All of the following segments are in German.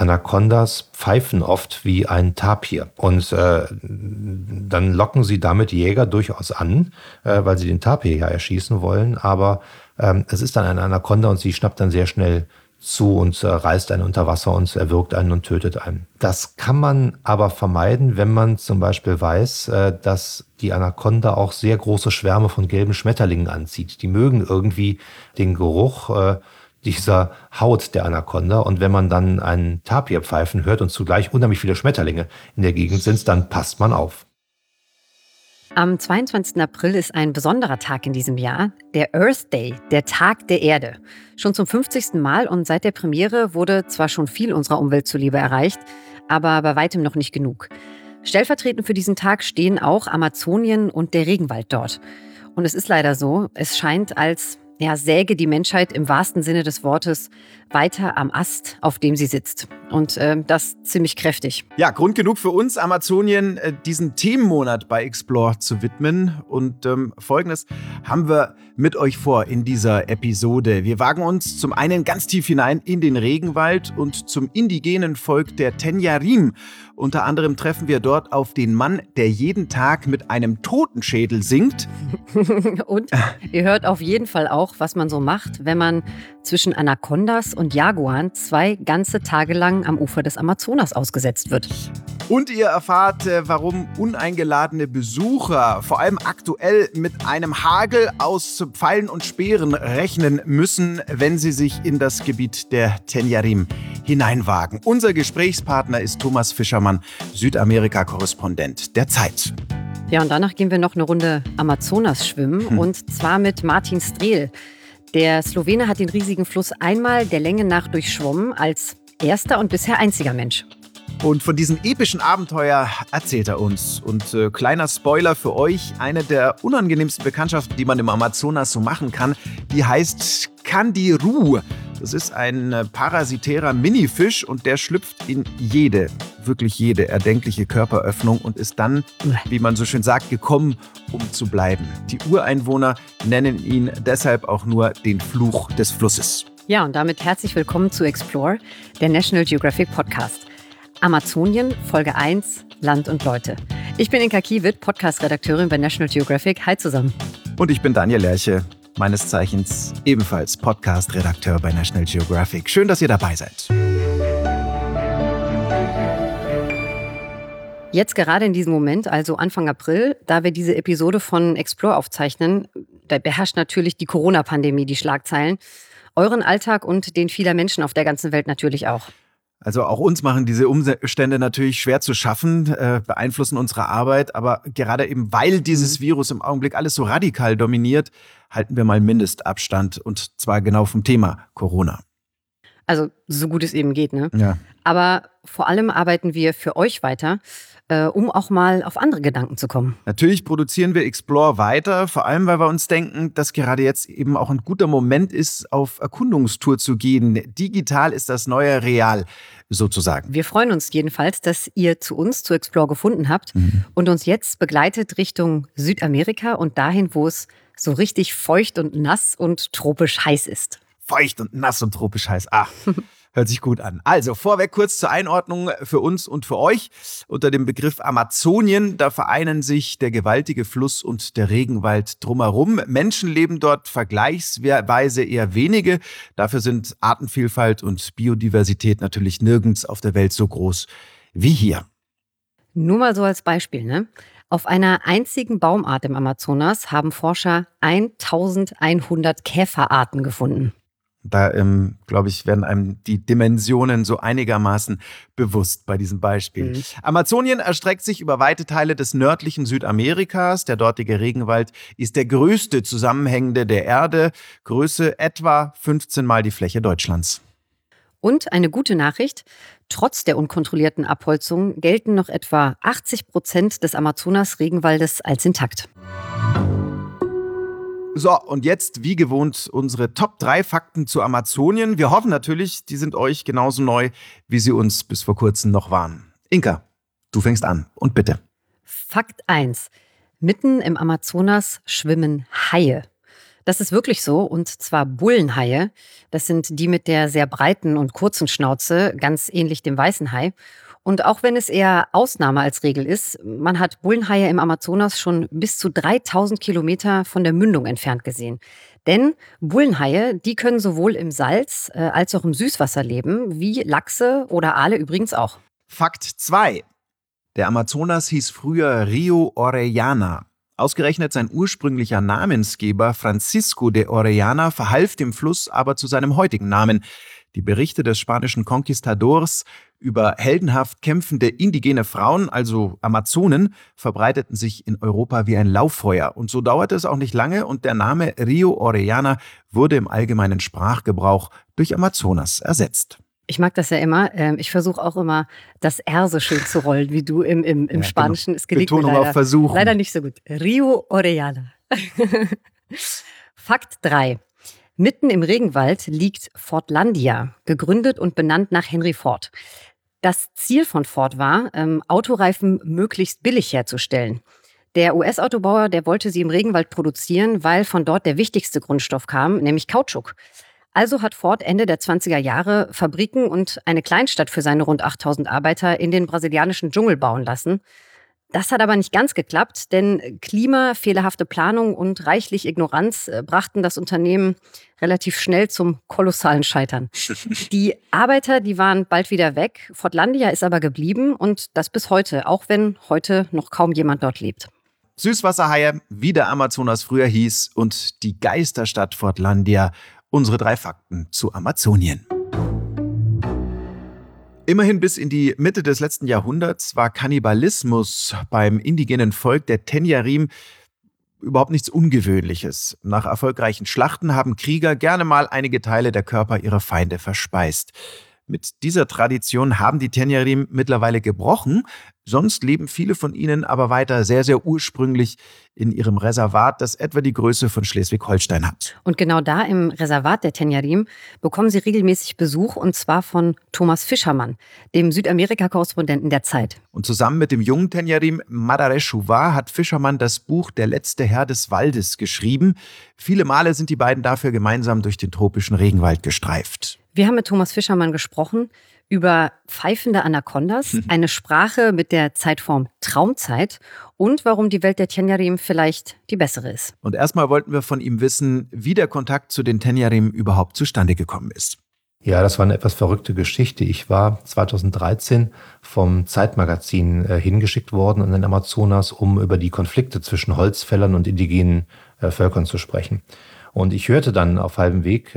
Anakondas pfeifen oft wie ein Tapir. Und dann locken sie damit Jäger durchaus an, weil sie den Tapir ja erschießen wollen. Aber es ist dann eine Anakonda und sie schnappt dann sehr schnell zu und reißt einen unter Wasser und erwürgt einen und tötet einen. Das kann man aber vermeiden, wenn man zum Beispiel weiß, dass die Anakonda auch sehr große Schwärme von gelben Schmetterlingen anzieht. Die mögen irgendwie den Geruch dieser Haut der Anakonda. Und wenn man dann einen Tapir pfeifen hört und zugleich unheimlich viele Schmetterlinge in der Gegend sind, dann passt man auf. Am 22. April ist ein besonderer Tag in diesem Jahr, der Earth Day, der Tag der Erde. Schon zum 50. Mal und seit der Premiere wurde zwar schon viel unserer Umwelt zuliebe erreicht, aber bei weitem noch nicht genug. Stellvertretend für diesen Tag stehen auch Amazonien und der Regenwald dort. Und es ist leider so, es scheint, als säge die Menschheit im wahrsten Sinne des Wortes weiter am Ast, auf dem sie sitzt. Und das ziemlich kräftig. Ja, Grund genug für uns, Amazonien, diesen Themenmonat bei Explore zu widmen. Und Folgendes haben wir mit euch vor in dieser Episode. Wir wagen uns zum einen ganz tief hinein in den Regenwald und zum indigenen Volk der Tenyarim. Unter anderem treffen wir dort auf den Mann, der jeden Tag mit einem Totenschädel singt. Und ihr hört auf jeden Fall auch, was man so macht, wenn man zwischen Anakondas und Jaguaren 2 ganze Tage lang am Ufer des Amazonas ausgesetzt wird. Und ihr erfahrt, warum uneingeladene Besucher vor allem aktuell mit einem Hagel aus Pfeilen und Speeren rechnen müssen, wenn sie sich in das Gebiet der Tenyarim hineinwagen. Unser Gesprächspartner ist Thomas Fischermann, Südamerika-Korrespondent der Zeit. Ja, und danach gehen wir noch eine Runde Amazonas schwimmen und zwar mit Martin Strel. Der Slowene hat den riesigen Fluss einmal der Länge nach durchschwommen als erster und bisher einziger Mensch. Und von diesem epischen Abenteuer erzählt er uns. Und kleiner Spoiler für euch, eine der unangenehmsten Bekanntschaften, die man im Amazonas so machen kann, die heißt Candiru. Das ist ein parasitärer Minifisch und der schlüpft in wirklich jede erdenkliche Körperöffnung und ist dann, wie man so schön sagt, gekommen, um zu bleiben. Die Ureinwohner nennen ihn deshalb auch nur den Fluch des Flusses. Ja, und damit herzlich willkommen zu Explore, der National Geographic Podcast. Amazonien, Folge 1, Land und Leute. Ich bin Inka Kiewit, Podcast-Redakteurin bei National Geographic. Hi zusammen. Und ich bin Daniel Lerche, meines Zeichens ebenfalls Podcast-Redakteur bei National Geographic. Schön, dass ihr dabei seid. Jetzt gerade in diesem Moment, also Anfang April, da wir diese Episode von Explore aufzeichnen, da beherrscht natürlich die Corona-Pandemie die Schlagzeilen. Euren Alltag und den vieler Menschen auf der ganzen Welt natürlich auch. Also auch uns machen diese Umstände natürlich schwer zu schaffen, beeinflussen unsere Arbeit. Aber gerade eben, weil dieses Virus im Augenblick alles so radikal dominiert, halten wir mal Mindestabstand und zwar genau vom Thema Corona. Also so gut es eben geht, ne? Ja. Aber vor allem arbeiten wir für euch weiter, um auch mal auf andere Gedanken zu kommen. Natürlich produzieren wir Explore weiter, vor allem, weil wir uns denken, dass gerade jetzt eben auch ein guter Moment ist, auf Erkundungstour zu gehen. Digital ist das neue Real, sozusagen. Wir freuen uns jedenfalls, dass ihr zu uns, zu Explore gefunden habt und uns jetzt begleitet Richtung Südamerika und dahin, wo es so richtig feucht und nass und tropisch heiß ist. Feucht und nass und tropisch heiß. Ach, hört sich gut an. Also vorweg kurz zur Einordnung für uns und für euch. Unter dem Begriff Amazonien, da vereinen sich der gewaltige Fluss und der Regenwald drumherum. Menschen leben dort vergleichsweise eher wenige. Dafür sind Artenvielfalt und Biodiversität natürlich nirgends auf der Welt so groß wie hier. Nur mal so als Beispiel, ne? Auf einer einzigen Baumart im Amazonas haben Forscher 1100 Käferarten gefunden. Da, glaube ich, werden einem die Dimensionen so einigermaßen bewusst bei diesem Beispiel. Amazonien erstreckt sich über weite Teile des nördlichen Südamerikas. Der dortige Regenwald ist der größte zusammenhängende der Erde. Größe etwa 15 Mal die Fläche Deutschlands. Und eine gute Nachricht, trotz der unkontrollierten Abholzung gelten noch etwa 80% des Amazonas-Regenwaldes als intakt. So, und jetzt, wie gewohnt, unsere Top 3 Fakten zu Amazonien. Wir hoffen natürlich, die sind euch genauso neu, wie sie uns bis vor kurzem noch waren. Inka, du fängst an und bitte. Fakt 1. Mitten im Amazonas schwimmen Haie. Das ist wirklich so, und zwar Bullenhaie. Das sind die mit der sehr breiten und kurzen Schnauze, ganz ähnlich dem weißen Hai. Und auch wenn es eher Ausnahme als Regel ist, man hat Bullenhaie im Amazonas schon bis zu 3000 Kilometer von der Mündung entfernt gesehen. Denn Bullenhaie, die können sowohl im Salz als auch im Süßwasser leben, wie Lachse oder Aale übrigens auch. Fakt 2. Der Amazonas hieß früher Rio Orellana. Ausgerechnet sein ursprünglicher Namensgeber Francisco de Orellana verhalf dem Fluss aber zu seinem heutigen Namen. Die Berichte des spanischen Conquistadors über heldenhaft kämpfende indigene Frauen, also Amazonen, verbreiteten sich in Europa wie ein Lauffeuer. Und so dauerte es auch nicht lange und der Name Rio Orellana wurde im allgemeinen Sprachgebrauch durch Amazonas ersetzt. Ich mag das ja immer. Ich versuche auch immer, das R so schön zu rollen, wie du im Spanischen. Genau. Es gelingt Betonung mir auf Versuchen. leider nicht so gut. Rio Orellana. Fakt 3. Mitten im Regenwald liegt Fortlandia, gegründet und benannt nach Henry Ford. Das Ziel von Ford war, Autoreifen möglichst billig herzustellen. Der US-Autobauer, der wollte sie im Regenwald produzieren, weil von dort der wichtigste Grundstoff kam, nämlich Kautschuk. Also hat Ford Ende der 20er Jahre Fabriken und eine Kleinstadt für seine rund 8000 Arbeiter in den brasilianischen Dschungel bauen lassen. Das hat aber nicht ganz geklappt, denn Klima, fehlerhafte Planung und reichlich Ignoranz brachten das Unternehmen relativ schnell zum kolossalen Scheitern. Die Arbeiter, die waren bald wieder weg. Fortlandia ist aber geblieben und das bis heute, auch wenn heute noch kaum jemand dort lebt. Süßwasserhaie, wie der Amazonas früher hieß, und die Geisterstadt Fortlandia. Unsere 3 Fakten zu Amazonien. Immerhin bis in die Mitte des letzten Jahrhunderts war Kannibalismus beim indigenen Volk der Tenyarim überhaupt nichts Ungewöhnliches. Nach erfolgreichen Schlachten haben Krieger gerne mal einige Teile der Körper ihrer Feinde verspeist. Mit dieser Tradition haben die Tenyarim mittlerweile gebrochen. Sonst leben viele von ihnen aber weiter sehr, sehr ursprünglich in ihrem Reservat, das etwa die Größe von Schleswig-Holstein hat. Und genau da im Reservat der Tenyarim bekommen sie regelmäßig Besuch, und zwar von Thomas Fischermann, dem Südamerika-Korrespondenten der Zeit. Und zusammen mit dem jungen Tenyarim Madare Chouva hat Fischermann das Buch Der letzte Herr des Waldes geschrieben. Viele Male sind die beiden dafür gemeinsam durch den tropischen Regenwald gestreift. Wir haben mit Thomas Fischermann gesprochen über pfeifende Anakondas, eine Sprache mit der Zeitform Traumzeit und warum die Welt der Tenyarim vielleicht die bessere ist. Und erstmal wollten wir von ihm wissen, wie der Kontakt zu den Tenyarim überhaupt zustande gekommen ist. Ja, das war eine etwas verrückte Geschichte. Ich war 2013 vom Zeitmagazin hingeschickt worden in den Amazonas, um über die Konflikte zwischen Holzfällern und indigenen Völkern zu sprechen. Und ich hörte dann auf halbem Weg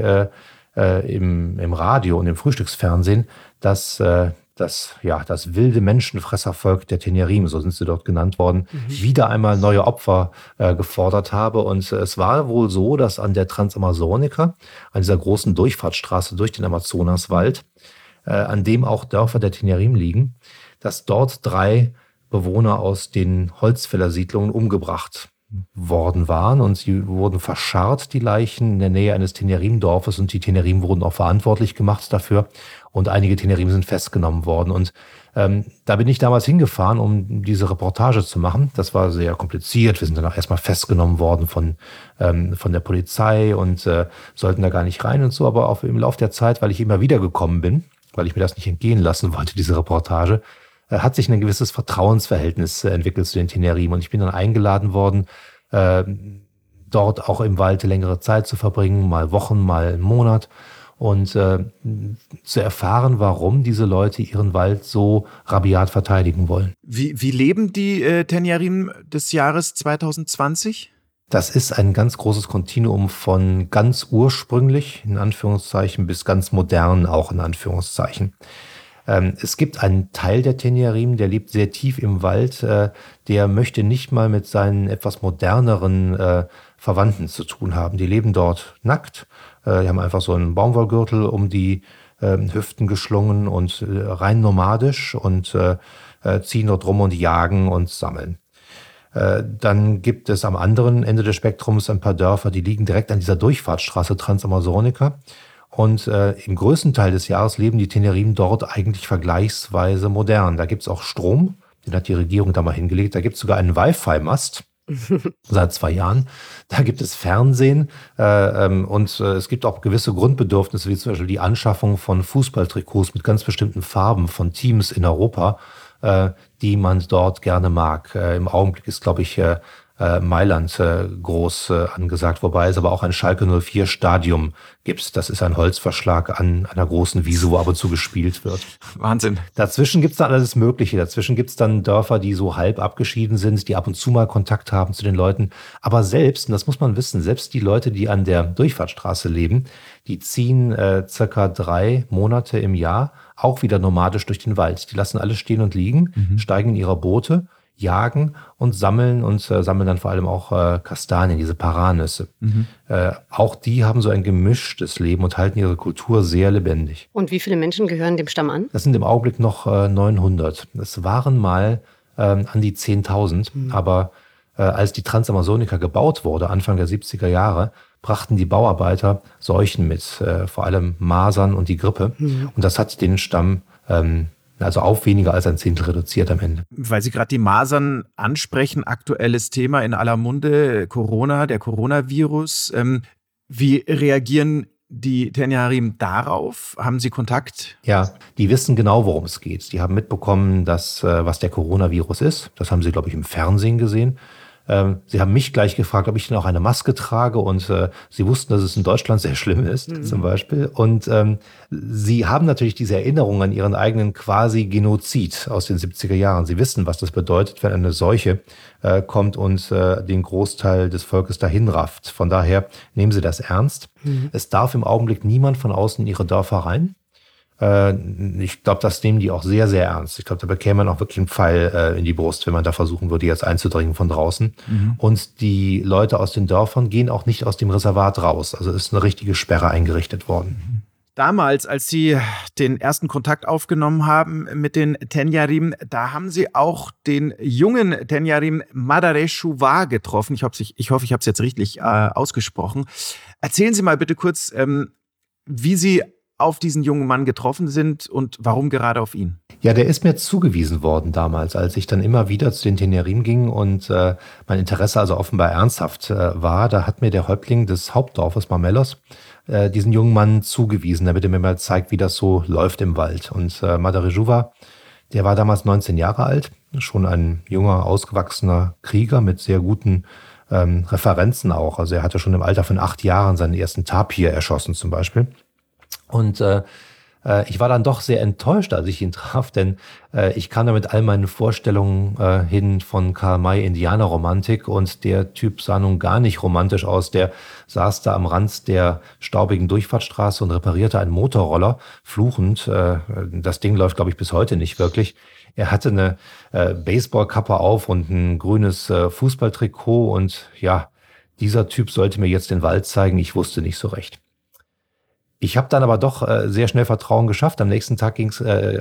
im Radio und im Frühstücksfernsehen, dass das wilde Menschenfresservolk der Tenyarim, so sind sie dort genannt worden, wieder einmal neue Opfer gefordert habe. Und es war wohl so, dass an der Transamazonica, an dieser großen Durchfahrtsstraße durch den Amazonaswald, an dem auch Dörfer der Tenyarim liegen, dass dort 3 Bewohner aus den Holzfällersiedlungen umgebracht worden waren, und sie wurden verscharrt, die Leichen, in der Nähe eines Tenyarim-Dorfes, und die Tenyarim wurden auch verantwortlich gemacht dafür, und einige Tenyarim sind festgenommen worden. Und da bin ich damals hingefahren, um diese Reportage zu machen. Das war sehr kompliziert. Wir sind dann auch erstmal festgenommen worden von der Polizei und sollten da gar nicht rein und so. Aber im Laufe der Zeit, weil ich immer wieder gekommen bin, weil ich mir das nicht entgehen lassen wollte, diese Reportage, hat sich ein gewisses Vertrauensverhältnis entwickelt zu den Tenyarim. Und ich bin dann eingeladen worden, dort auch im Wald längere Zeit zu verbringen, mal Wochen, mal einen Monat. Und zu erfahren, warum diese Leute ihren Wald so rabiat verteidigen wollen. Wie leben die Tenyarim des Jahres 2020? Das ist ein ganz großes Kontinuum von ganz ursprünglich, in Anführungszeichen, bis ganz modern, auch in Anführungszeichen. Es gibt einen Teil der Tenyarim, der lebt sehr tief im Wald, der möchte nicht mal mit seinen etwas moderneren Verwandten zu tun haben. Die leben dort nackt, die haben einfach so einen Baumwollgürtel um die Hüften geschlungen und rein nomadisch und ziehen dort rum und jagen und sammeln. Dann gibt es am anderen Ende des Spektrums ein paar Dörfer, die liegen direkt an dieser Durchfahrtsstraße Transamazonica. Und im größten Teil des Jahres leben die Tenyarim dort eigentlich vergleichsweise modern. Da gibt es auch Strom, den hat die Regierung da mal hingelegt. Da gibt es sogar einen Wi-Fi-Mast, seit 2 Jahren. Da gibt es Fernsehen und es gibt auch gewisse Grundbedürfnisse, wie zum Beispiel die Anschaffung von Fußballtrikots mit ganz bestimmten Farben von Teams in Europa, die man dort gerne mag. Im Augenblick ist, glaube ich, Mailand groß angesagt, wobei es aber auch ein Schalke 04 Stadium gibt. Das ist ein Holzverschlag an einer großen Wiese, wo ab und zu gespielt wird. Wahnsinn. Dazwischen gibt es dann alles Mögliche. Dazwischen gibt es dann Dörfer, die so halb abgeschieden sind, die ab und zu mal Kontakt haben zu den Leuten. Aber selbst, und das muss man wissen, selbst die Leute, die an der Durchfahrtsstraße leben, die ziehen circa 3 Monate im Jahr auch wieder nomadisch durch den Wald. Die lassen alles stehen und liegen, steigen in ihre Boote, jagen und sammeln dann vor allem auch Kastanien, diese Paranüsse. Auch die haben so ein gemischtes Leben und halten ihre Kultur sehr lebendig. Und wie viele Menschen gehören dem Stamm an? Das sind im Augenblick noch 900. Es waren mal an die 10.000, aber als die Transamazonica gebaut wurde, Anfang der 70er Jahre, brachten die Bauarbeiter Seuchen mit, vor allem Masern und die Grippe. Und das hat den Stamm also auf weniger als ein Zehntel reduziert am Ende. Weil Sie gerade die Masern ansprechen, aktuelles Thema in aller Munde, der Coronavirus. Wie reagieren die Tenyarim darauf? Haben Sie Kontakt? Ja, die wissen genau, worum es geht. Die haben mitbekommen, was der Coronavirus ist. Das haben sie, glaube ich, im Fernsehen gesehen. Sie haben mich gleich gefragt, ob ich denn auch eine Maske trage und sie wussten, dass es in Deutschland sehr schlimm ist, zum Beispiel. Und sie haben natürlich diese Erinnerung an ihren eigenen quasi Genozid aus den 70er Jahren. Sie wissen, was das bedeutet, wenn eine Seuche kommt und den Großteil des Volkes dahin rafft. Von daher nehmen sie das ernst. Es darf im Augenblick niemand von außen in ihre Dörfer rein. Ich glaube, das nehmen die auch sehr, sehr ernst. Ich glaube, da bekäme man auch wirklich einen Pfeil in die Brust, wenn man da versuchen würde, jetzt einzudringen von draußen. Und die Leute aus den Dörfern gehen auch nicht aus dem Reservat raus. Also ist eine richtige Sperre eingerichtet worden. Damals, als Sie den ersten Kontakt aufgenommen haben mit den Tenyarim, da haben Sie auch den jungen Tenyarim Madareshuwa getroffen. Ich hoffe, ich habe es jetzt richtig ausgesprochen. Erzählen Sie mal bitte kurz, wie Sie auf diesen jungen Mann getroffen sind und warum gerade auf ihn? Ja, der ist mir zugewiesen worden damals, als ich dann immer wieder zu den Tenyarim ging und mein Interesse also offenbar ernsthaft war. Da hat mir der Häuptling des Hauptdorfes Marmelos diesen jungen Mann zugewiesen, damit er mir mal zeigt, wie das so läuft im Wald. Und Madareshuwa, der war damals 19 Jahre alt, schon ein junger, ausgewachsener Krieger mit sehr guten Referenzen auch. Also er hatte schon im Alter von 8 Jahren seinen ersten Tapir erschossen zum Beispiel. Und ich war dann doch sehr enttäuscht, als ich ihn traf, denn ich kam da mit all meinen Vorstellungen hin von Karl May Indianerromantik und der Typ sah nun gar nicht romantisch aus. Der saß da am Rand der staubigen Durchfahrtsstraße und reparierte einen Motorroller, fluchend. Das Ding läuft, glaube ich, bis heute nicht wirklich. Er hatte eine Baseballkappe auf und ein grünes Fußballtrikot und ja, dieser Typ sollte mir jetzt den Wald zeigen. Ich wusste nicht so recht. Ich habe dann aber doch sehr schnell Vertrauen geschöpft. Am nächsten Tag ging's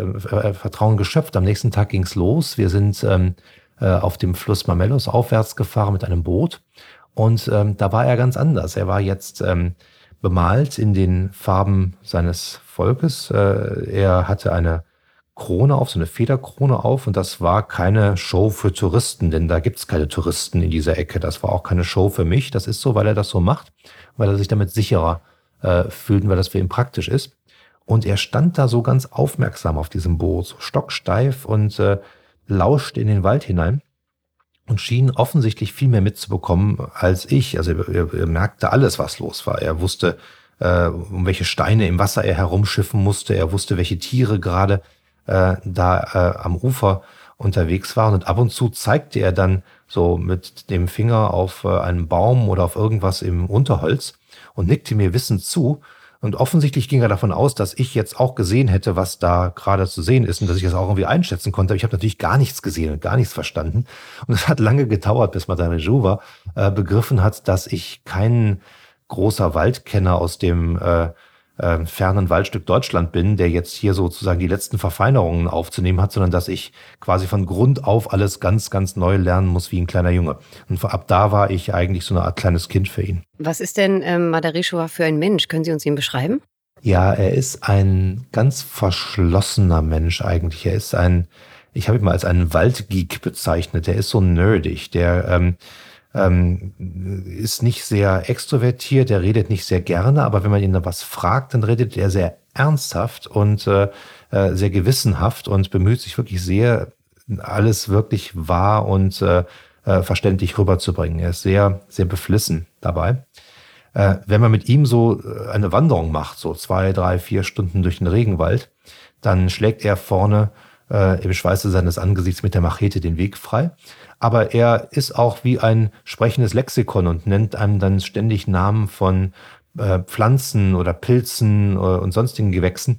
los. Wir sind auf dem Fluss Marmelos aufwärts gefahren mit einem Boot. Und da war er ganz anders. Er war jetzt bemalt in den Farben seines Volkes. Er hatte eine Krone auf, so eine Federkrone auf. Und das war keine Show für Touristen, denn da gibt's keine Touristen in dieser Ecke. Das war auch keine Show für mich. Das ist so, weil er das so macht, weil er sich damit sicherer fühlten, weil das für ihn praktisch ist. Und er stand da so ganz aufmerksam auf diesem Boot, so stocksteif und lauschte in den Wald hinein und schien offensichtlich viel mehr mitzubekommen als ich. Also er merkte alles, was los war. Er wusste, um welche Steine im Wasser er herumschiffen musste. Er wusste, welche Tiere gerade am Ufer unterwegs waren. Und ab und zu zeigte er dann so mit dem Finger auf einen Baum oder auf irgendwas im Unterholz und nickte mir wissend zu. Und offensichtlich ging er davon aus, dass ich jetzt auch gesehen hätte, was da gerade zu sehen ist und dass ich das auch irgendwie einschätzen konnte. Aber ich habe natürlich gar nichts gesehen und gar nichts verstanden. Und es hat lange gedauert, bis Madareshuwa begriffen hat, dass ich kein großer Waldkenner aus dem fernen Waldstück Deutschland bin, der jetzt hier sozusagen die letzten Verfeinerungen aufzunehmen hat, sondern dass ich quasi von Grund auf alles ganz, ganz neu lernen muss wie ein kleiner Junge. Und ab da war ich eigentlich so eine Art kleines Kind für ihn. Was ist denn Madareshuwa für ein Mensch? Können Sie uns ihn beschreiben? Ja, er ist ein ganz verschlossener Mensch eigentlich. Ich habe ihn mal als einen Waldgeek bezeichnet. Der ist so nerdig. Der ist nicht sehr extrovertiert, er redet nicht sehr gerne, aber wenn man ihn was fragt, dann redet er sehr ernsthaft und sehr gewissenhaft und bemüht sich wirklich sehr, alles wirklich wahr und verständlich rüberzubringen. Er ist sehr, sehr beflissen dabei. Wenn man mit ihm so eine Wanderung macht, so 2, 3, 4 Stunden durch den Regenwald, dann schlägt er vorne im Schweiße seines Angesichts mit der Machete den Weg frei. Aber er ist auch wie ein sprechendes Lexikon und nennt einem dann ständig Namen von Pflanzen oder Pilzen und sonstigen Gewächsen.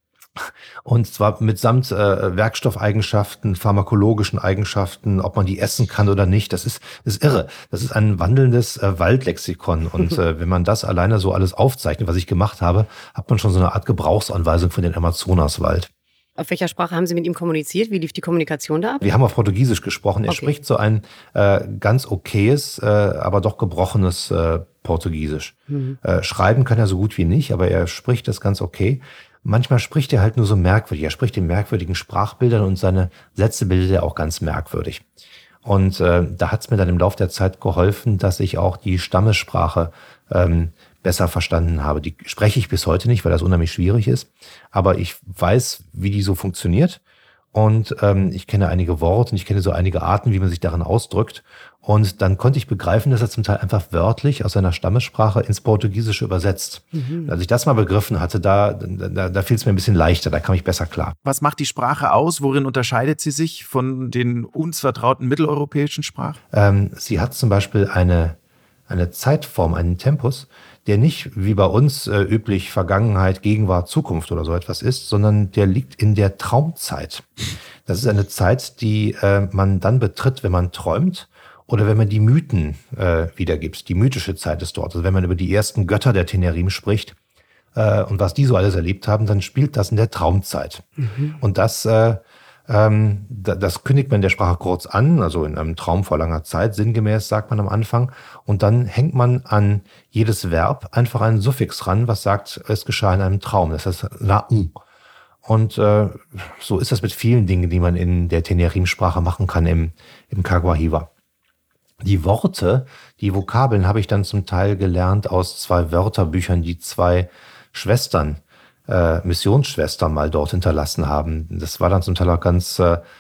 Und zwar mitsamt Werkstoffeigenschaften, pharmakologischen Eigenschaften, ob man die essen kann oder nicht. Das ist irre. Das ist ein wandelndes Waldlexikon. Und wenn man das alleine so alles aufzeichnet, was ich gemacht habe, hat man schon so eine Art Gebrauchsanweisung für den Amazonaswald. Auf welcher Sprache haben Sie mit ihm kommuniziert? Wie lief die Kommunikation da ab? Wir haben auf Portugiesisch gesprochen. Er spricht so ein ganz okayes, aber doch gebrochenes Portugiesisch. Schreiben kann er so gut wie nicht, aber er spricht das ganz okay. Manchmal spricht er halt nur so merkwürdig. Er spricht in merkwürdigen Sprachbildern und seine Sätze bildet er auch ganz merkwürdig. Und da hat es mir dann im Laufe der Zeit geholfen, dass ich auch die Stammessprache besser verstanden habe. Die spreche ich bis heute nicht, weil das unheimlich schwierig ist. Aber ich weiß, wie die so funktioniert. Und ich kenne einige Worte und ich kenne so einige Arten, wie man sich darin ausdrückt. Und dann konnte ich begreifen, dass er zum Teil einfach wörtlich aus seiner Stammessprache ins Portugiesische übersetzt. Als ich das mal begriffen hatte, da fiel es mir ein bisschen leichter, da kam ich besser klar. Was macht die Sprache aus? Worin unterscheidet sie sich von den uns vertrauten mitteleuropäischen Sprachen? Sie hat zum Beispiel eine Zeitform, einen Tempus, der nicht wie bei uns üblich Vergangenheit, Gegenwart, Zukunft oder so etwas ist, sondern der liegt in der Traumzeit. Das ist eine Zeit, die man dann betritt, wenn man träumt oder wenn man die Mythen wiedergibt. Die mythische Zeit ist dort. Also wenn man über die ersten Götter der Tenerim spricht und was die so alles erlebt haben, dann spielt das in der Traumzeit. Und das kündigt man in der Sprache kurz an, also in einem Traum vor langer Zeit, sinngemäß sagt man am Anfang. Und dann hängt man an jedes Verb einfach einen Suffix ran, was sagt, es geschah in einem Traum. Das heißt Ra'u. Und so ist das mit vielen Dingen, die man in der Tenerim-Sprache machen kann im Kaguahiwa. Die Worte, die Vokabeln habe ich dann zum Teil gelernt aus 2 Wörterbüchern, die 2 Schwestern, Missionsschwestern mal dort hinterlassen haben. Das war dann zum Teil auch ganz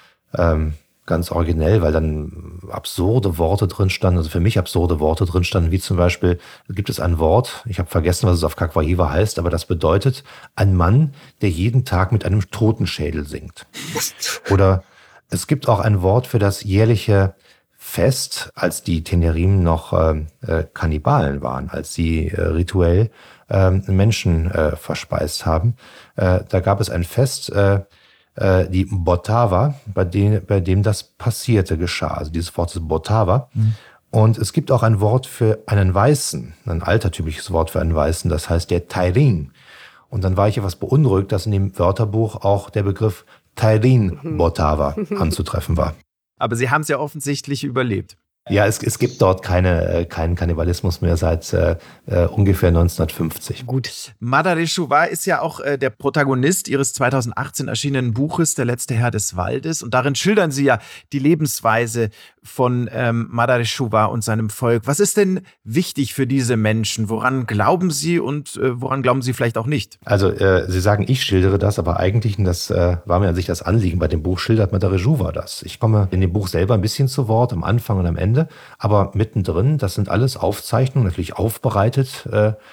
originell, weil dann absurde Worte drin standen, also für mich absurde Worte drin standen, wie zum Beispiel, gibt es ein Wort, ich habe vergessen, was es auf Kaguahiwa heißt, aber das bedeutet, ein Mann, der jeden Tag mit einem Totenschädel singt. Oder es gibt auch ein Wort für das jährliche Fest, als die Tenerim noch Kannibalen waren, als sie rituell Menschen verspeist haben. Da gab es ein Fest, die Botava, bei dem das passierte, geschah. Also dieses Wort ist Botava. Und es gibt auch ein Wort für einen Weißen, ein altertümliches Wort für einen Weißen, das heißt der Tairin. Und dann war ich etwas beunruhigt, dass in dem Wörterbuch auch der Begriff Tairin Botava anzutreffen war. Aber Sie haben es ja offensichtlich überlebt. Ja, es gibt dort keinen Kannibalismus mehr seit ungefähr 1950. Gut. Madare Chuvá ist ja auch der Protagonist Ihres 2018 erschienenen Buches Der letzte Herr des Waldes. Und darin schildern Sie ja die Lebensweise von Madare Chuvá und seinem Volk. Was ist denn wichtig für diese Menschen? Woran glauben Sie und woran glauben Sie vielleicht auch nicht? Also Sie sagen, ich schildere das, aber eigentlich, und das war mir an sich das Anliegen bei dem Buch, schildert Madare Chuvá das. Ich komme in dem Buch selber ein bisschen zu Wort, am Anfang und am Ende. Aber mittendrin, das sind alles Aufzeichnungen, natürlich aufbereitet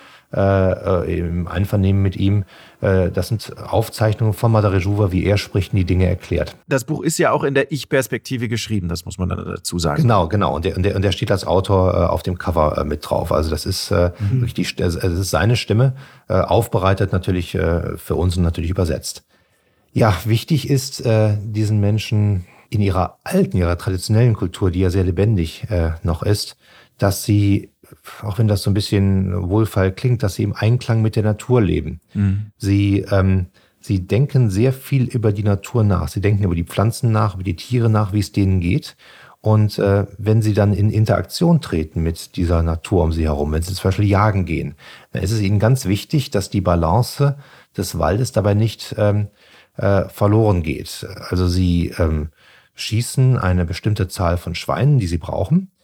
im Einvernehmen mit ihm. Das sind Aufzeichnungen von Madare Chuvá, wie er spricht und die Dinge erklärt. Das Buch ist ja auch in der Ich-Perspektive geschrieben, das muss man dann dazu sagen. Genau. Und der steht als Autor auf dem Cover mit drauf. Also das ist wirklich das ist seine Stimme, aufbereitet natürlich für uns und natürlich übersetzt. Ja, wichtig ist diesen Menschen in ihrer traditionellen Kultur, die ja sehr lebendig noch ist, dass sie, auch wenn das so ein bisschen wohlfeil klingt, dass sie im Einklang mit der Natur leben. Sie denken sehr viel über die Natur nach. Sie denken über die Pflanzen nach, über die Tiere nach, wie es denen geht. Und wenn sie dann in Interaktion treten mit dieser Natur um sie herum, wenn sie zum Beispiel jagen gehen, dann ist es ihnen ganz wichtig, dass die Balance des Waldes dabei nicht verloren geht. Also sie schießen eine bestimmte Zahl von Schweinen, die sie brauchen.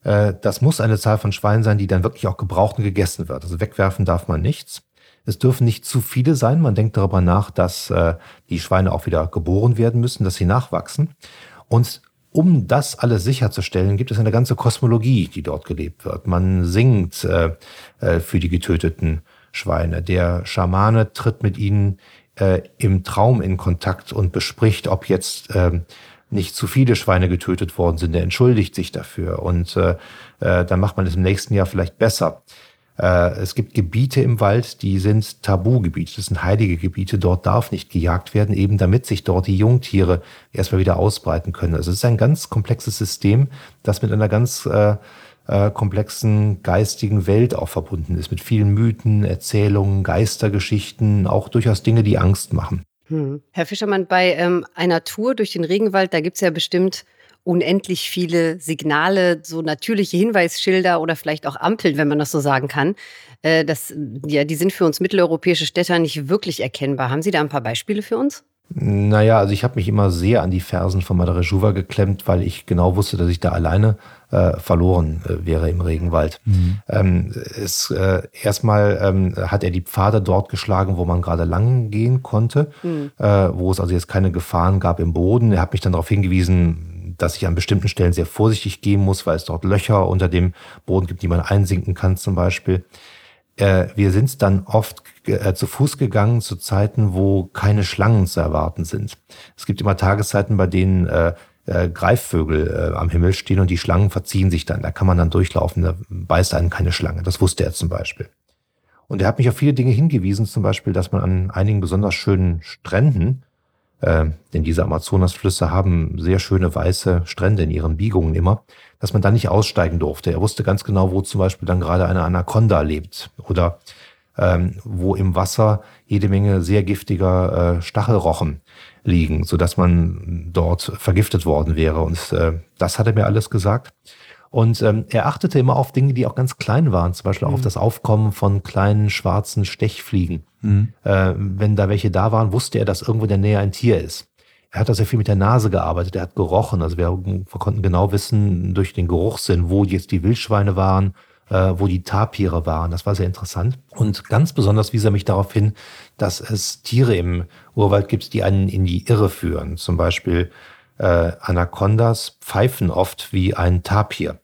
Das muss eine Zahl von Schweinen sein, die dann wirklich auch gebraucht und gegessen wird. Also wegwerfen darf man nichts. Es dürfen nicht zu viele sein. Man denkt darüber nach, dass die Schweine auch wieder geboren werden müssen, dass sie nachwachsen. Und um das alles sicherzustellen, gibt es eine ganze Kosmologie, die dort gelebt wird. Man singt für die getöteten Schweine. Der Schamane tritt mit ihnen im Traum in Kontakt und bespricht, ob jetzt nicht zu viele Schweine getötet worden sind. Er entschuldigt sich dafür und dann macht man es im nächsten Jahr vielleicht besser. Es gibt Gebiete im Wald, die sind Tabugebiete, das sind heilige Gebiete, dort darf nicht gejagt werden, eben damit sich dort die Jungtiere erstmal wieder ausbreiten können. Also es ist ein ganz komplexes System, das mit einer ganz komplexen geistigen Welt auch verbunden ist, mit vielen Mythen, Erzählungen, Geistergeschichten, auch durchaus Dinge, die Angst machen. Herr Fischermann, bei einer Tour durch den Regenwald, da gibt es ja bestimmt unendlich viele Signale, so natürliche Hinweisschilder oder vielleicht auch Ampeln, wenn man das so sagen kann. Die sind für uns mitteleuropäische Städter nicht wirklich erkennbar. Haben Sie da ein paar Beispiele für uns? Naja, also ich habe mich immer sehr an die Fersen von Madre Juva geklemmt, weil ich genau wusste, dass ich da alleine verloren wäre im Regenwald. Erstmal hat er die Pfade dort geschlagen, wo man gerade lang gehen konnte, wo es also jetzt keine Gefahren gab im Boden. Er hat mich dann darauf hingewiesen, dass ich an bestimmten Stellen sehr vorsichtig gehen muss, weil es dort Löcher unter dem Boden gibt, die man einsinken kann zum Beispiel. Wir sind dann oft zu Fuß gegangen zu Zeiten, wo keine Schlangen zu erwarten sind. Es gibt immer Tageszeiten, bei denen Greifvögel am Himmel stehen und die Schlangen verziehen sich dann. Da kann man dann durchlaufen, da beißt einen keine Schlange. Das wusste er zum Beispiel. Und er hat mich auf viele Dinge hingewiesen, zum Beispiel, dass man an einigen besonders schönen Stränden, denn diese Amazonasflüsse haben sehr schöne weiße Strände in ihren Biegungen immer, dass man da nicht aussteigen durfte. Er wusste ganz genau, wo zum Beispiel dann gerade eine Anaconda lebt oder wo im Wasser jede Menge sehr giftiger Stachelrochen liegen, sodass man dort vergiftet worden wäre. Und das hat er mir alles gesagt. Und er achtete immer auf Dinge, die auch ganz klein waren, zum Beispiel auf das Aufkommen von kleinen schwarzen Stechfliegen. Wenn da welche da waren, wusste er, dass irgendwo in der Nähe ein Tier ist. Er hat da sehr viel mit der Nase gearbeitet, er hat gerochen. Also wir konnten genau wissen durch den Geruchssinn, wo jetzt die Wildschweine waren, wo die Tapire waren. Das war sehr interessant. Und ganz besonders wies er mich darauf hin, dass es Tiere im Urwald gibt, die einen in die Irre führen. Zum Beispiel Anacondas pfeifen oft wie ein Tapir.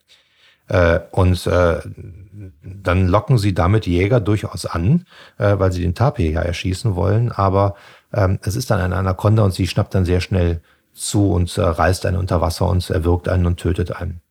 Dann locken sie damit Jäger durchaus an, weil sie den Tapir ja erschießen wollen. Aber es ist dann eine Anaconda und sie schnappt dann sehr schnell zu und reißt einen unter Wasser und erwürgt einen und tötet einen.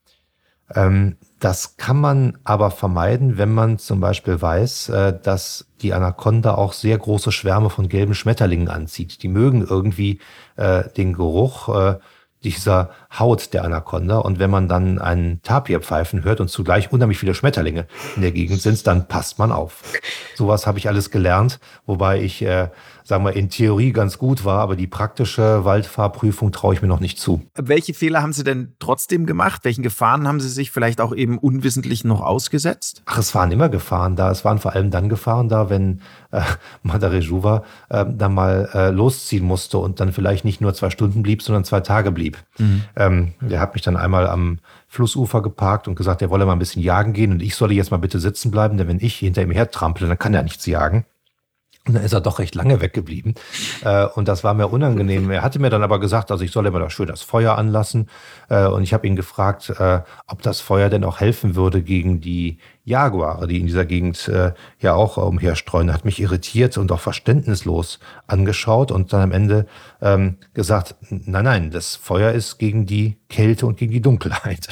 Das kann man aber vermeiden, wenn man zum Beispiel weiß, dass die Anaconda auch sehr große Schwärme von gelben Schmetterlingen anzieht. Die mögen irgendwie den Geruch dieser Haut der Anaconda. Und wenn man dann einen Tapir pfeifen hört und zugleich unheimlich viele Schmetterlinge in der Gegend sind, dann passt man auf. Sowas habe ich alles gelernt, wobei ich, sagen wir, in Theorie ganz gut war, aber die praktische Waldfahrprüfung traue ich mir noch nicht zu. Welche Fehler haben Sie denn trotzdem gemacht? Welchen Gefahren haben Sie sich vielleicht auch eben unwissentlich noch ausgesetzt? Ach, es waren immer Gefahren da. Es waren vor allem dann Gefahren da, wenn Madre Juva dann mal losziehen musste und dann vielleicht nicht nur 2 Stunden blieb, sondern 2 Tage blieb. Der hat mich dann einmal am Flussufer geparkt und gesagt, er wolle mal ein bisschen jagen gehen und ich solle jetzt mal bitte sitzen bleiben, denn wenn ich hinter ihm her trample, dann kann er nichts jagen. Und dann ist er doch recht lange weggeblieben. Und das war mir unangenehm. Er hatte mir dann aber gesagt, also ich solle immer da schön das Feuer anlassen. Und ich habe ihn gefragt, ob das Feuer denn auch helfen würde gegen die Jaguare, die in dieser Gegend ja auch umherstreuen. Er hat mich irritiert und auch verständnislos angeschaut und dann am Ende gesagt, nein, das Feuer ist gegen die Kälte und gegen die Dunkelheit.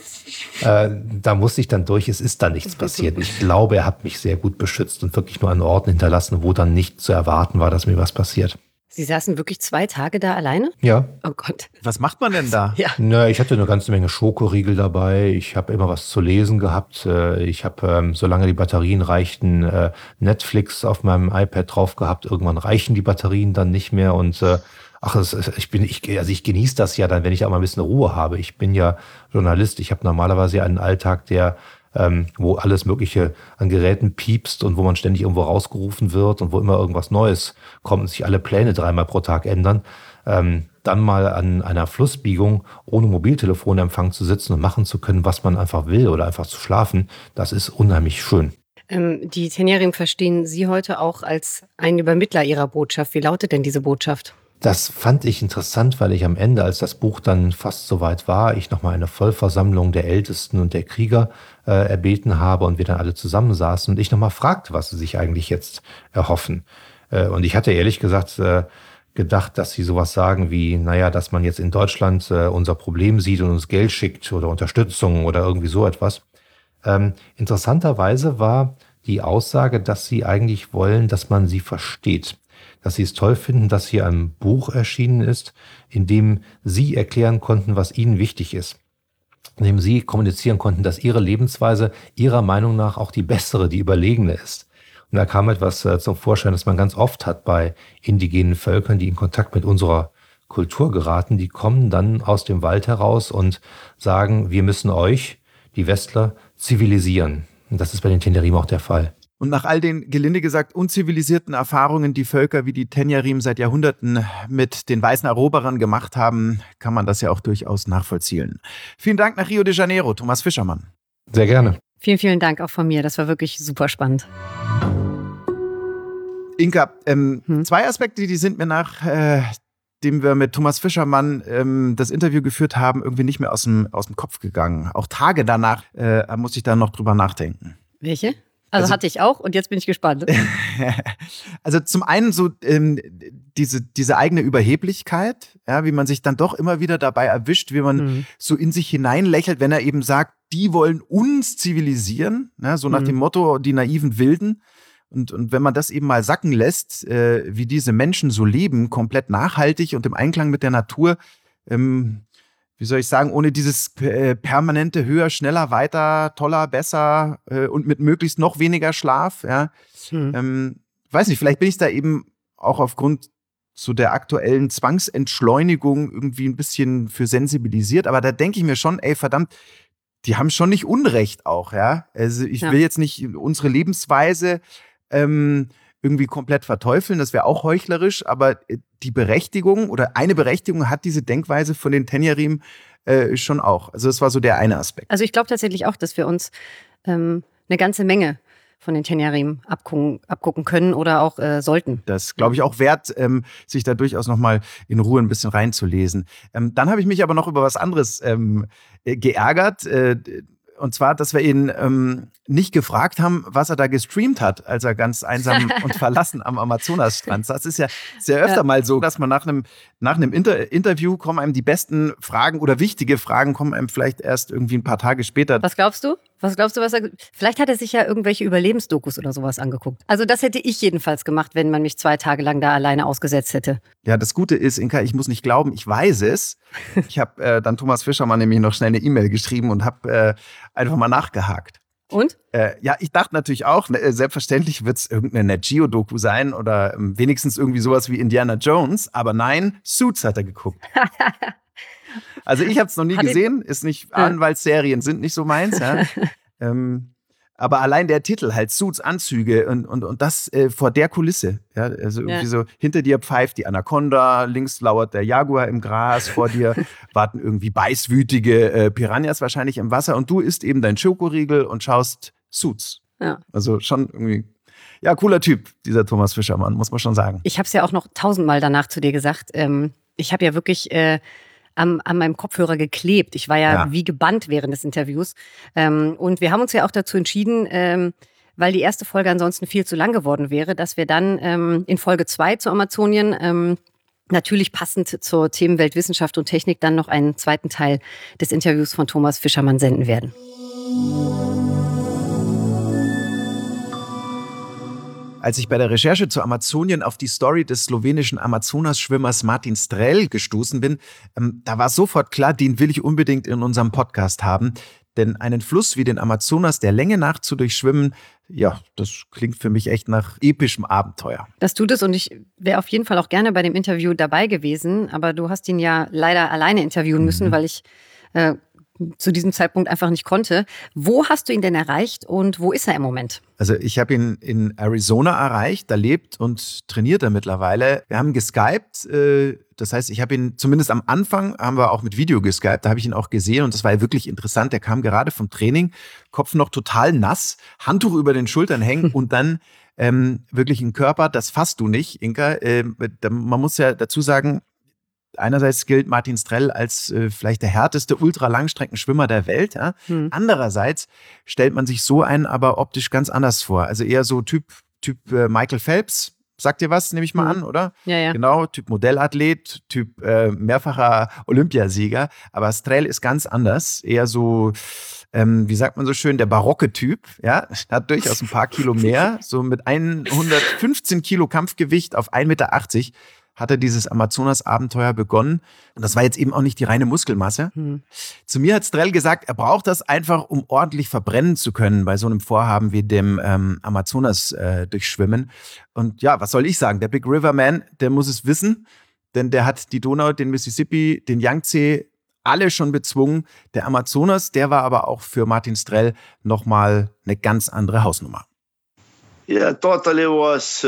Da musste ich dann durch, es ist da nichts passiert. Ich glaube, er hat mich sehr gut beschützt und wirklich nur an Orten hinterlassen, wo dann nicht zu erwarten war, dass mir was passiert. Sie saßen wirklich 2 Tage da alleine? Ja. Oh Gott. Was macht man denn da? Ja. Na, ich hatte eine ganze Menge Schokoriegel dabei. Ich habe immer was zu lesen gehabt. Ich habe, solange die Batterien reichten, Netflix auf meinem iPad drauf gehabt. Irgendwann reichen die Batterien dann nicht mehr und ich genieße das ja dann, wenn ich auch mal ein bisschen Ruhe habe. Ich bin ja Journalist. Ich habe normalerweise einen Alltag, wo alles Mögliche an Geräten piepst und wo man ständig irgendwo rausgerufen wird und wo immer irgendwas Neues kommt und sich alle Pläne 3-mal pro Tag ändern. dann mal an einer Flussbiegung ohne Mobiltelefonempfang zu sitzen und machen zu können, was man einfach will oder einfach zu schlafen, das ist unheimlich schön. Die Tenyarim verstehen Sie heute auch als einen Übermittler Ihrer Botschaft. Wie lautet denn diese Botschaft? Das fand ich interessant, weil ich am Ende, als das Buch dann fast soweit war, ich nochmal eine Vollversammlung der Ältesten und der Krieger erbeten habe und wir dann alle zusammensaßen und ich nochmal fragte, was sie sich eigentlich jetzt erhoffen. Und ich hatte ehrlich gesagt gedacht, dass sie sowas sagen wie, naja, dass man jetzt in Deutschland unser Problem sieht und uns Geld schickt oder Unterstützung oder irgendwie so etwas. Interessanterweise war die Aussage, dass sie eigentlich wollen, dass man sie versteht. Dass sie es toll finden, dass hier ein Buch erschienen ist, in dem sie erklären konnten, was ihnen wichtig ist. In dem sie kommunizieren konnten, dass ihre Lebensweise ihrer Meinung nach auch die bessere, die überlegene ist. Und da kam etwas zum Vorschein, das man ganz oft hat bei indigenen Völkern, die in Kontakt mit unserer Kultur geraten. Die kommen dann aus dem Wald heraus und sagen, wir müssen euch, die Westler, zivilisieren. Und das ist bei den Tenyarim auch der Fall. Und nach all den, gelinde gesagt, unzivilisierten Erfahrungen, die Völker wie die Tenyarim seit Jahrhunderten mit den weißen Eroberern gemacht haben, kann man das ja auch durchaus nachvollziehen. Vielen Dank nach Rio de Janeiro, Thomas Fischermann. Sehr gerne. Vielen, vielen Dank auch von mir. Das war wirklich super spannend. Inka, 2 Aspekte, die sind mir nachdem wir mit Thomas Fischermann das Interview geführt haben, irgendwie nicht mehr aus dem Kopf gegangen. Auch Tage danach muss ich da noch drüber nachdenken. Welche? Also hatte ich auch und jetzt bin ich gespannt. Also zum einen so diese eigene Überheblichkeit, ja, wie man sich dann doch immer wieder dabei erwischt, wie man so in sich hineinlächelt, wenn er eben sagt, die wollen uns zivilisieren, ne, so nach dem Motto, die naiven Wilden. Und wenn man das eben mal sacken lässt, wie diese Menschen so leben, komplett nachhaltig und im Einklang mit der Natur, wie soll ich sagen, ohne dieses permanente höher, schneller, weiter, toller, besser und mit möglichst noch weniger Schlaf. Ja. Weiß nicht, vielleicht bin ich da eben auch aufgrund so der aktuellen Zwangsentschleunigung irgendwie ein bisschen für sensibilisiert. Aber da denke ich mir schon, ey, verdammt, die haben schon nicht Unrecht auch. Ja. Also ich will jetzt nicht unsere Lebensweise irgendwie komplett verteufeln, das wäre auch heuchlerisch, aber die Berechtigung oder eine Berechtigung hat diese Denkweise von den Tenyarim schon auch. Also das war so der eine Aspekt. Also ich glaube tatsächlich auch, dass wir uns eine ganze Menge von den Tenyarim abgucken können oder auch sollten. Das glaube ich auch wert, sich da durchaus nochmal in Ruhe ein bisschen reinzulesen. Dann habe ich mich aber noch über was anderes geärgert. Und zwar, dass wir ihn nicht gefragt haben, was er da gestreamt hat, als er ganz einsam und verlassen am Amazonasstrand. Das ist ja sehr öfter mal so, dass man nach einem Interview kommen einem die besten Fragen oder wichtige Fragen kommen einem vielleicht erst irgendwie ein paar Tage später. Was glaubst du? Vielleicht hat er sich ja irgendwelche Überlebensdokus oder sowas angeguckt. Also das hätte ich jedenfalls gemacht, wenn man mich 2 Tage lang da alleine ausgesetzt hätte. Ja, das Gute ist, Inka, ich muss nicht glauben, ich weiß es. Ich habe dann Thomas Fischermann nämlich noch schnell eine E-Mail geschrieben und habe einfach mal nachgehakt. Und? Ja, ich dachte natürlich auch, selbstverständlich wird es irgendeine Nat Geo-Doku sein oder wenigstens irgendwie sowas wie Indiana Jones. Aber nein, Suits hat er geguckt. Also ich habe es noch nie gesehen, ist nicht, Anwaltsserien sind nicht so meins. Ja. Aber allein der Titel halt, Suits, Anzüge und das vor der Kulisse. Ja, also irgendwie so, hinter dir pfeift die Anaconda, links lauert der Jaguar im Gras, vor dir warten irgendwie beißwütige Piranhas wahrscheinlich im Wasser und du isst eben dein Schokoriegel und schaust Suits. Ja. Also schon irgendwie, ja, cooler Typ, dieser Thomas Fischermann, muss man schon sagen. Ich habe es ja auch noch 1000-mal danach zu dir gesagt. Ich habe ja wirklich an meinem Kopfhörer geklebt. Ich war ja wie gebannt während des Interviews. Und wir haben uns ja auch dazu entschieden, weil die erste Folge ansonsten viel zu lang geworden wäre, dass wir dann in Folge 2 zu Amazonien natürlich passend zur Themenwelt Wissenschaft und Technik dann noch einen zweiten Teil des Interviews von Thomas Fischermann senden werden. Als ich bei der Recherche zu Amazonien auf die Story des slowenischen Amazonas-Schwimmers Martin Strel gestoßen bin, da war sofort klar, den will ich unbedingt in unserem Podcast haben. Denn einen Fluss wie den Amazonas der Länge nach zu durchschwimmen, ja, das klingt für mich echt nach epischem Abenteuer. Das tut es und ich wäre auf jeden Fall auch gerne bei dem Interview dabei gewesen. Aber du hast ihn ja leider alleine interviewen müssen, weil ich zu diesem Zeitpunkt einfach nicht konnte. Wo hast du ihn denn erreicht und wo ist er im Moment? Also ich habe ihn in Arizona erreicht, da lebt und trainiert er mittlerweile. Wir haben geskypt, das heißt, ich habe ihn zumindest am Anfang, haben wir auch mit Video geskypt, da habe ich ihn auch gesehen und das war ja wirklich interessant. Der kam gerade vom Training, Kopf noch total nass, Handtuch über den Schultern hängen und dann wirklich ein Körper, das fasst du nicht, Inka. Man muss ja dazu sagen, einerseits gilt Martin Strel als vielleicht der härteste Ultralangstreckenschwimmer der Welt. Ja? Andererseits stellt man sich so einen aber optisch ganz anders vor. Also eher so Typ Michael Phelps. Sagt dir was, nehme ich mal an, oder? Ja. Genau, Typ Modellathlet, Typ mehrfacher Olympiasieger. Aber Strel ist ganz anders. Eher so, wie sagt man so schön, der barocke Typ. Ja, hat durchaus ein paar Kilo mehr. So mit 115 Kilo Kampfgewicht auf 1,80 Meter hat er dieses Amazonas-Abenteuer begonnen. Und das war jetzt eben auch nicht die reine Muskelmasse. Zu mir hat Strel gesagt, er braucht das einfach, um ordentlich verbrennen zu können bei so einem Vorhaben wie dem Amazonas durchschwimmen. Und ja, was soll ich sagen? Der Big River Man, der muss es wissen, denn der hat die Donau, den Mississippi, den Yangtze alle schon bezwungen. Der Amazonas, der war aber auch für Martin Strel nochmal eine ganz andere Hausnummer. Yeah, totally was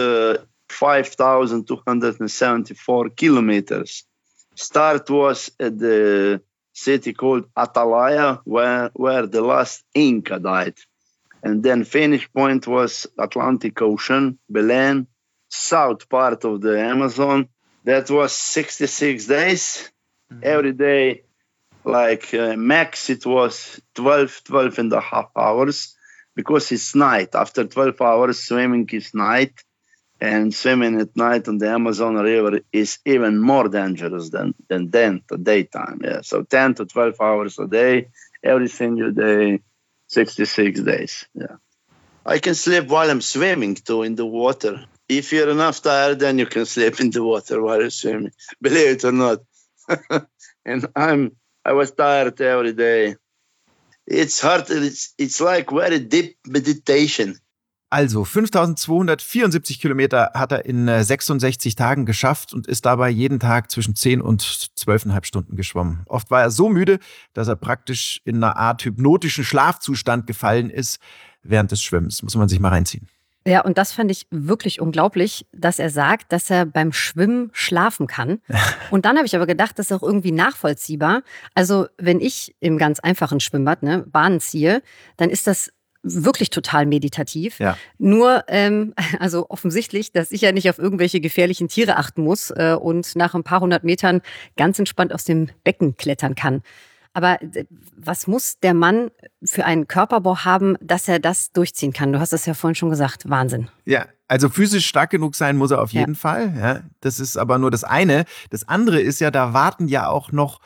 5,274 kilometers. Start was at the city called Atalaya, where the last Inca died. And then finish point was Atlantic Ocean, Belém, south part of the Amazon. That was 66 days. Every day, like max, it was 12 and a half hours because it's night. After 12 hours, swimming is night. And swimming at night on the Amazon River is even more dangerous than the daytime. Yeah, so 10 to 12 hours a day, every single day, 66 days. Yeah, I can sleep while I'm swimming too in the water. If you're enough tired, then you can sleep in the water while you're swimming. Believe it or not. And I was tired every day. It's hard. It's like very deep meditation. Also 5.274 Kilometer hat er in 66 Tagen geschafft und ist dabei jeden Tag zwischen 10 und 12,5 Stunden geschwommen. Oft war er so müde, dass er praktisch in einer Art hypnotischen Schlafzustand gefallen ist während des Schwimmens. Muss man sich mal reinziehen. Ja, und das fand ich wirklich unglaublich, dass er sagt, dass er beim Schwimmen schlafen kann. Und dann habe ich aber gedacht, das ist auch irgendwie nachvollziehbar. Also wenn ich im ganz einfachen Schwimmbad Bahnen ziehe, dann ist das wirklich total meditativ. Ja. Nur, also offensichtlich, dass ich ja nicht auf irgendwelche gefährlichen Tiere achten muss und nach ein paar hundert Metern ganz entspannt aus dem Becken klettern kann. Aber was muss der Mann für einen Körperbau haben, dass er das durchziehen kann? Du hast das ja vorhin schon gesagt. Wahnsinn. Ja, also physisch stark genug sein muss er auf jeden Fall. Ja, das ist aber nur das eine. Das andere ist ja, da warten ja auch noch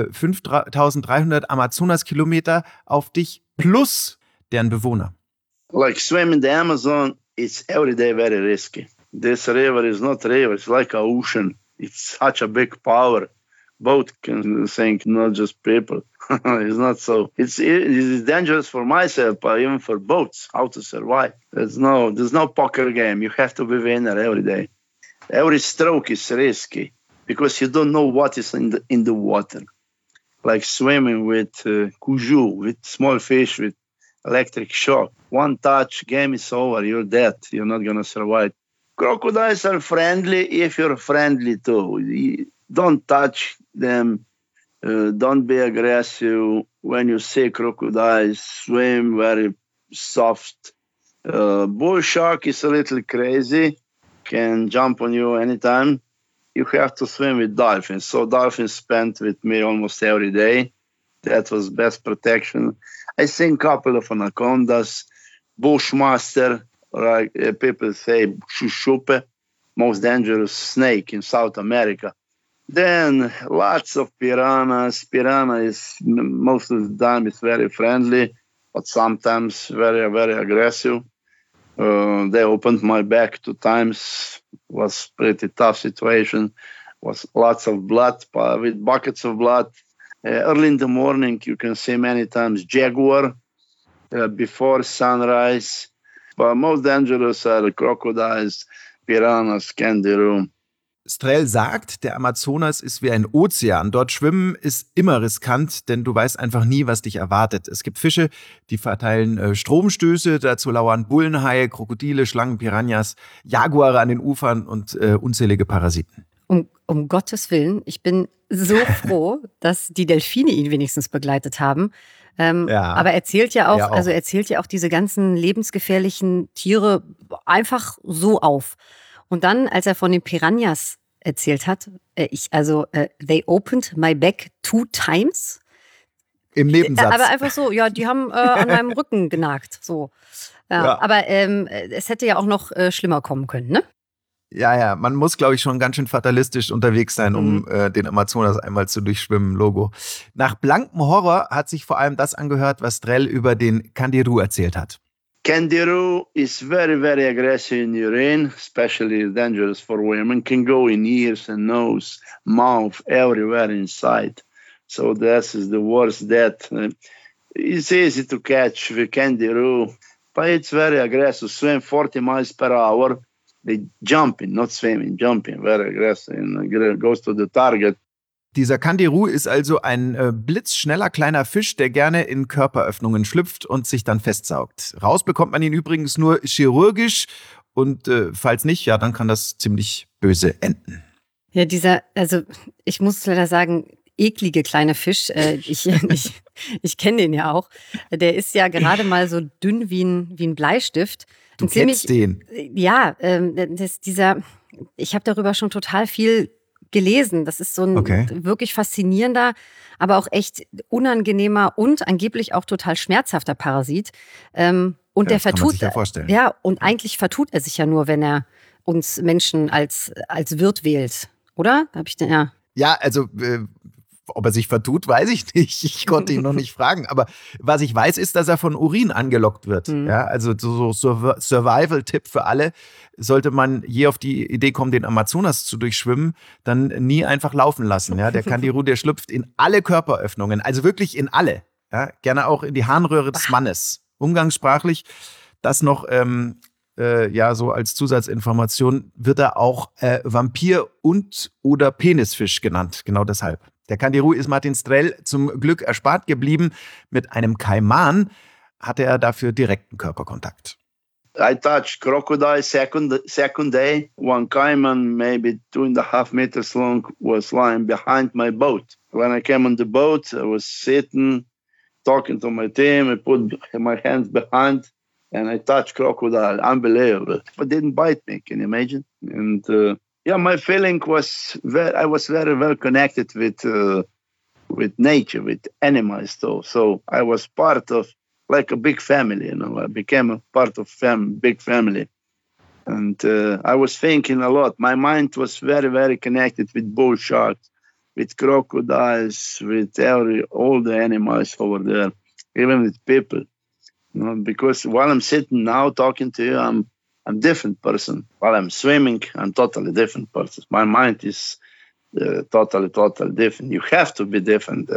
5.300 Amazonas-Kilometer auf dich plus deren Bewohner. Like swimming the Amazon, it's every day very risky. This river is not a river, it's like an ocean. It's such a big power. Boat can sink, not just people. It's not so. It's dangerous for myself, but even for boats, how to survive. There's no poker game. You have to be winner every day. Every stroke is risky because you don't know what is in the water. Like swimming with kuju, with small fish, with electric shock. One touch, game is over. You're dead. You're not going to survive. Crocodiles are friendly if you're friendly too. Don't touch them. Don't be aggressive. When you see crocodiles, swim very soft. Bull shark is a little crazy. Can jump on you anytime. You have to swim with dolphins. So dolphins spent with me almost every day. That was best protection. I seen a couple of anacondas, bushmaster, like people say, shushupe, most dangerous snake in South America. Then lots of piranhas. Piranha is most of the time is very friendly, but sometimes very, very aggressive. They opened my back 2 times. Was pretty tough situation. Was lots of blood, with buckets of blood. Early in the morning, you can see many times jaguar before sunrise. But most dangerous are the crocodiles, piranhas, kangaroo. Strehl sagt, der Amazonas ist wie ein Ozean. Dort schwimmen ist immer riskant, denn du weißt einfach nie, was dich erwartet. Es gibt Fische, die verteilen Stromstöße, dazu lauern Bullenhaie, Krokodile, Schlangen, Piranhas, Jaguare an den Ufern und unzählige Parasiten. Um Gottes Willen, ich bin so froh, dass die Delfine ihn wenigstens begleitet haben. Aber erzählt ja auch, also erzählt ja auch diese ganzen lebensgefährlichen Tiere einfach so auf. Und dann, als er von den Piranhas erzählt hat, they opened my back 2 times. Im Nebensatz. Aber einfach so, ja, die haben an meinem Rücken genagt. So. Ja. Aber es hätte ja auch noch schlimmer kommen können, ne? Ja, man muss, glaube ich, schon ganz schön fatalistisch unterwegs sein, um den Amazonas einmal zu durchschwimmen, Logo. Nach blankem Horror hat sich vor allem das angehört, was Strehl über den Candiru erzählt hat. Candiru is very, very aggressive in urine, especially dangerous for women. Can go in ears and nose, mouth, everywhere inside. So this is the worst death. It's easy to catch the Candiru, but it's very aggressive. Swim 40 miles per hour. They jumping, not swimming, jumping, very aggressive and goes to the target. Dieser Candiru ist also ein blitzschneller kleiner Fisch, der gerne in Körperöffnungen schlüpft und sich dann festsaugt. Raus bekommt man ihn übrigens nur chirurgisch und falls nicht, ja, dann kann das ziemlich böse enden. Ja, ich muss leider sagen, eklige kleine Fisch, ich kenne den ja auch, der ist ja gerade mal so dünn wie ein Bleistift. Du kennst den? Ja, ich habe darüber schon total viel gelesen. Das ist so ein wirklich faszinierender, aber auch echt unangenehmer und angeblich auch total schmerzhafter Parasit. Und der vertut, kann man sich ja vorstellen. Ja, und eigentlich vertut er sich ja nur, wenn er uns Menschen als Wirt wählt, oder? Ja, also ob er sich vertut, weiß ich nicht. Ich konnte ihn noch nicht fragen. Aber was ich weiß, ist, dass er von Urin angelockt wird. Ja, also so Survival-Tipp für alle. Sollte man je auf die Idee kommen, den Amazonas zu durchschwimmen, dann nie einfach laufen lassen. Ja, der Candiru, der schlüpft in alle Körperöffnungen. Also wirklich in alle. Ja, gerne auch in die Harnröhre des Mannes. Umgangssprachlich, das noch so als Zusatzinformation, wird er auch Vampir- und/oder Penisfisch genannt. Genau deshalb. Der Candiru ist Martin Strehl zum Glück erspart geblieben. Mit einem Kaiman hatte er dafür direkten Körperkontakt. I touched crocodile second day. One caiman, maybe 2.5 meters long, was lying behind my boat. When I came on the boat, I was sitting, talking to my team. I put my hands behind and I touched crocodile. Unbelievable. But didn't bite me, can you imagine? And my feeling was I was very well connected with nature, with animals, though. So I was part of like a big family, I became a part of big family. And I was thinking a lot. My mind was very, very connected with bull sharks, with crocodiles, with all the animals over there, even with people. Because while I'm sitting now talking to you, I'm a different person. While I'm swimming, I'm totally different person. My mind is totally different. You have to be different,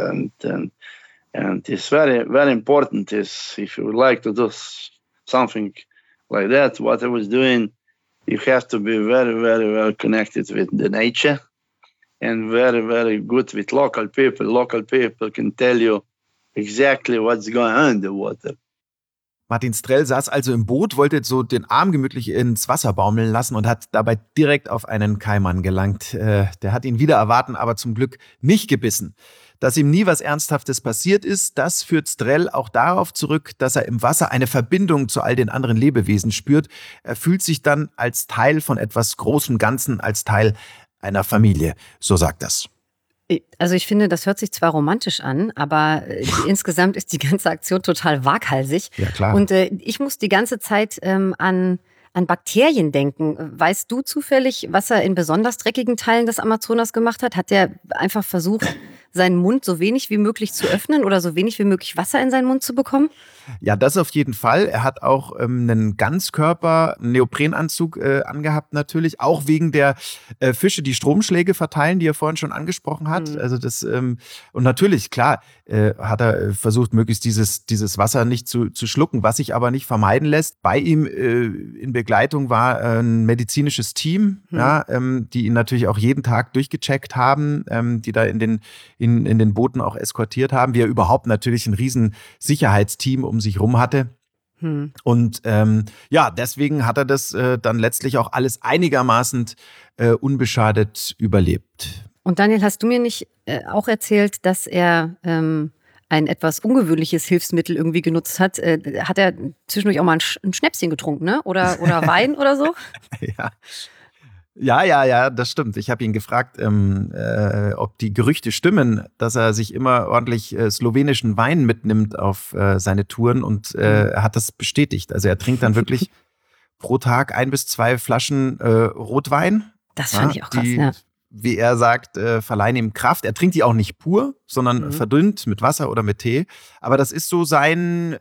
and it's very, very important. Is if you would like to do something like that, what I was doing, you have to be very, very well connected with the nature, and very, very good with local people. Local people can tell you exactly what's going on in the water. Martin Strehl saß also im Boot, wollte so den Arm gemütlich ins Wasser baumeln lassen und hat dabei direkt auf einen Kaiman gelangt. Der hat ihn wieder erwarten, aber zum Glück nicht gebissen. Dass ihm nie was Ernsthaftes passiert ist, das führt Strehl auch darauf zurück, dass er im Wasser eine Verbindung zu all den anderen Lebewesen spürt. Er fühlt sich dann als Teil von etwas Großem Ganzen, als Teil einer Familie. So sagt das. Also ich finde, das hört sich zwar romantisch an, aber insgesamt ist die ganze Aktion total waghalsig. Ja, klar. Und ich muss die ganze Zeit an Bakterien denken. Weißt du zufällig, was er in besonders dreckigen Teilen des Amazonas gemacht hat? Hat er einfach versucht, seinen Mund so wenig wie möglich zu öffnen oder so wenig wie möglich Wasser in seinen Mund zu bekommen? Ja, das auf jeden Fall. Er hat auch einen Ganzkörper-Neoprenanzug angehabt natürlich, auch wegen der Fische, die Stromschläge verteilen, die er vorhin schon angesprochen hat. Also das und natürlich, klar, hat er versucht, möglichst dieses Wasser nicht zu schlucken, was sich aber nicht vermeiden lässt. Bei ihm in Begleitung war ein medizinisches Team, die ihn natürlich auch jeden Tag durchgecheckt haben, die da in den Booten auch eskortiert haben, wie er überhaupt natürlich ein riesen Sicherheitsteam um sich rum hatte. Und deswegen hat er das dann letztlich auch alles einigermaßen unbeschadet überlebt. Und Daniel, hast du mir nicht auch erzählt, dass er ein etwas ungewöhnliches Hilfsmittel irgendwie genutzt hat? Hat er zwischendurch auch mal ein Schnäpschen getrunken, ne? Oder Wein oder so? Ja, das stimmt. Ich habe ihn gefragt, ob die Gerüchte stimmen, dass er sich immer ordentlich slowenischen Wein mitnimmt auf seine Touren, und er hat das bestätigt. Also er trinkt dann wirklich pro Tag 1 bis 2 Flaschen Rotwein. Das fand ich auch krass, ja. Wie er sagt, verleihen ihm Kraft. Er trinkt die auch nicht pur, sondern verdünnt mit Wasser oder mit Tee. Aber das ist so sein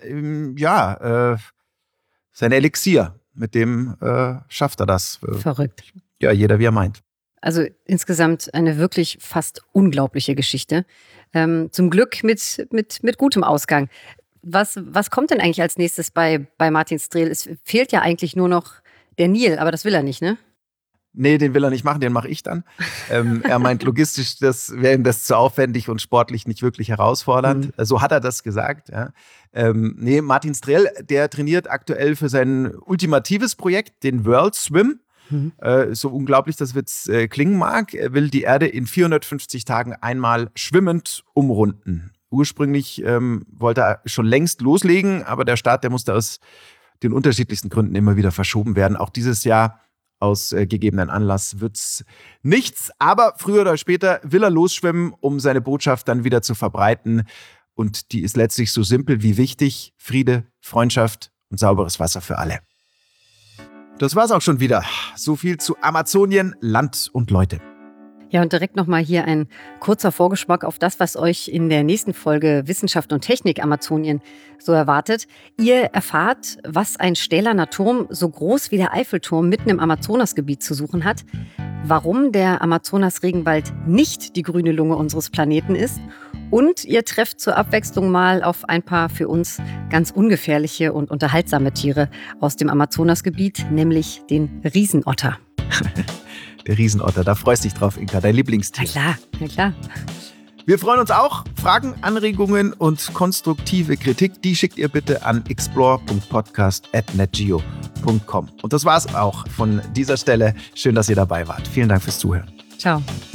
Elixier. Mit dem schafft er das. Verrückt. Ja, jeder wie er meint. Also insgesamt eine wirklich fast unglaubliche Geschichte. Zum Glück mit gutem Ausgang. Was kommt denn eigentlich als nächstes bei Martin Strel? Es fehlt ja eigentlich nur noch der Nil, aber das will er nicht, ne? Nee, den will er nicht machen, den mache ich dann. Er meint, logistisch wäre ihm das zu aufwendig und sportlich nicht wirklich herausfordernd. So hat er das gesagt. Ja. Martin Strel, der trainiert aktuell für sein ultimatives Projekt, den World Swim. So unglaublich das jetzt klingen mag. Er will die Erde in 450 Tagen einmal schwimmend umrunden. Ursprünglich wollte er schon längst loslegen, aber der Start, der musste aus den unterschiedlichsten Gründen immer wieder verschoben werden. Auch dieses Jahr aus gegebenen Anlass wird's nichts, aber früher oder später will er losschwimmen, um seine Botschaft dann wieder zu verbreiten. Und die ist letztlich so simpel wie wichtig: Friede, Freundschaft und sauberes Wasser für alle. Das war's auch schon wieder. So viel zu Amazonien, Land und Leute. Ja, und direkt nochmal hier ein kurzer Vorgeschmack auf das, was euch in der nächsten Folge Wissenschaft und Technik Amazonien so erwartet. Ihr erfahrt, was ein stählerner Turm so groß wie der Eiffelturm mitten im Amazonasgebiet zu suchen hat, warum der Amazonas-Regenwald nicht die grüne Lunge unseres Planeten ist, und ihr trefft zur Abwechslung mal auf ein paar für uns ganz ungefährliche und unterhaltsame Tiere aus dem Amazonasgebiet, nämlich den Riesenotter. Der Riesenotter, da freust du dich drauf, Inka, dein Lieblingstier. Na klar. Wir freuen uns auch. Fragen, Anregungen und konstruktive Kritik, die schickt ihr bitte an explore.podcast@netgeo.com. Und das war's auch von dieser Stelle. Schön, dass ihr dabei wart. Vielen Dank fürs Zuhören. Ciao.